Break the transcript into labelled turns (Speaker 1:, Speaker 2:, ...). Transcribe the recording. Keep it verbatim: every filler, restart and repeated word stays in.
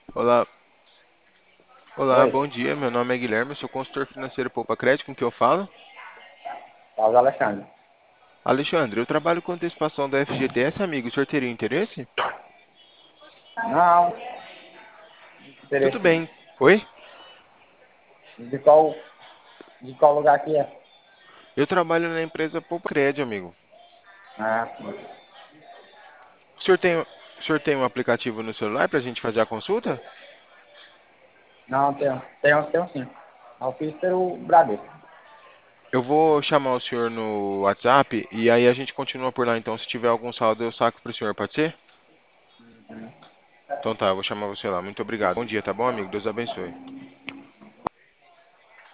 Speaker 1: Olá, olá,
Speaker 2: Oi,
Speaker 1: bom dia. Meu nome é Guilherme, eu sou consultor financeiro Poupa Crédito, com quem eu falo?
Speaker 2: Carlos Alexandre.
Speaker 1: Alexandre, eu trabalho com antecipação da F G T S, amigo. O senhor teria interesse?
Speaker 2: Não,
Speaker 1: Tudo
Speaker 2: interesse não.
Speaker 1: bem. Oi?
Speaker 2: De qual, de qual lugar que é?
Speaker 1: Eu trabalho na empresa Poupa Crédito, amigo.
Speaker 2: Ah, sim.
Speaker 1: O senhor tem, o senhor tem um aplicativo no celular para a gente fazer a consulta?
Speaker 2: Não, tenho, tenho, tenho sim. Eu fiz pelo Bradesco.
Speaker 1: Eu vou chamar o senhor no WhatsApp e aí a gente continua por lá. Então, se tiver algum saldo, eu saco para o senhor, pode ser? Então tá, eu vou chamar você lá. Muito obrigado. Bom dia, tá bom, amigo? Deus abençoe.